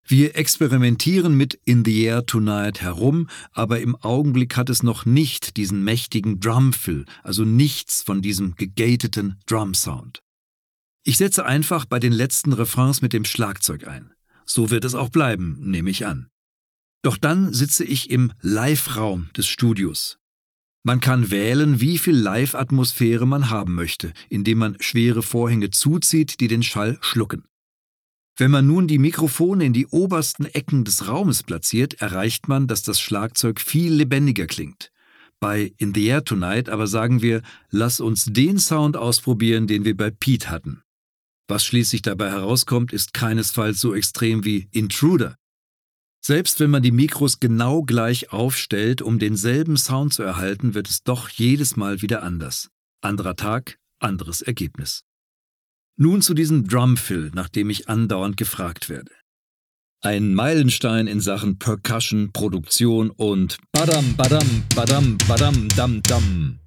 Wir experimentieren mit In the Air Tonight herum, aber im Augenblick hat es noch nicht diesen mächtigen Drumfill, also nichts von diesem gegateten Drumsound. Ich setze einfach bei den letzten Refrains mit dem Schlagzeug ein. So wird es auch bleiben, nehme ich an. Doch dann sitze ich im Live-Raum des Studios. Man kann wählen, wie viel Live-Atmosphäre man haben möchte, indem man schwere Vorhänge zuzieht, die den Schall schlucken. Wenn man nun die Mikrofone in die obersten Ecken des Raumes platziert, erreicht man, dass das Schlagzeug viel lebendiger klingt. Bei In the Air Tonight aber sagen wir, lass uns den Sound ausprobieren, den wir bei Pete hatten. Was schließlich dabei herauskommt, ist keinesfalls so extrem wie Intruder. Selbst wenn man die Mikros genau gleich aufstellt, um denselben Sound zu erhalten, wird es doch jedes Mal wieder anders. Anderer Tag, anderes Ergebnis. Nun zu diesem Drumfill, nach dem ich andauernd gefragt werde. Ein Meilenstein in Sachen Percussion, Produktion und Badam, Badam, Badam, Badam, Dam, Dam.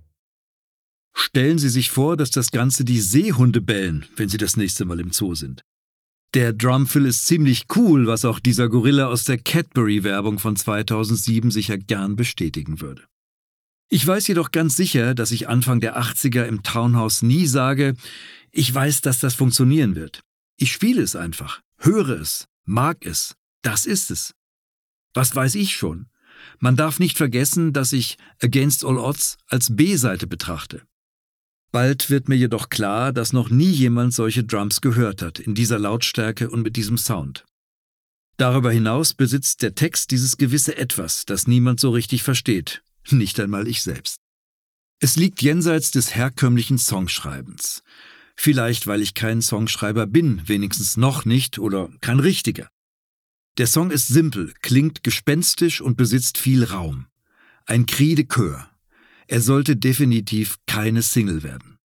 Stellen Sie sich vor, dass das Ganze die Seehunde bellen, wenn Sie das nächste Mal im Zoo sind. Der Drumfill ist ziemlich cool, was auch dieser Gorilla aus der Cadbury-Werbung von 2007 sicher gern bestätigen würde. Ich weiß jedoch ganz sicher, dass ich Anfang der 80er im Townhouse nie sage, ich weiß, dass das funktionieren wird. Ich spiele es einfach, höre es, mag es, das ist es. Was weiß ich schon? Man darf nicht vergessen, dass ich Against All Odds als B-Seite betrachte. Bald wird mir jedoch klar, dass noch nie jemand solche Drums gehört hat, in dieser Lautstärke und mit diesem Sound. Darüber hinaus besitzt der Text dieses gewisse Etwas, das niemand so richtig versteht, nicht einmal ich selbst. Es liegt jenseits des herkömmlichen Songschreibens. Vielleicht, weil ich kein Songschreiber bin, wenigstens noch nicht oder kein richtiger. Der Song ist simpel, klingt gespenstisch und besitzt viel Raum. Ein Cri de Coeur. Er sollte definitiv keine Single werden.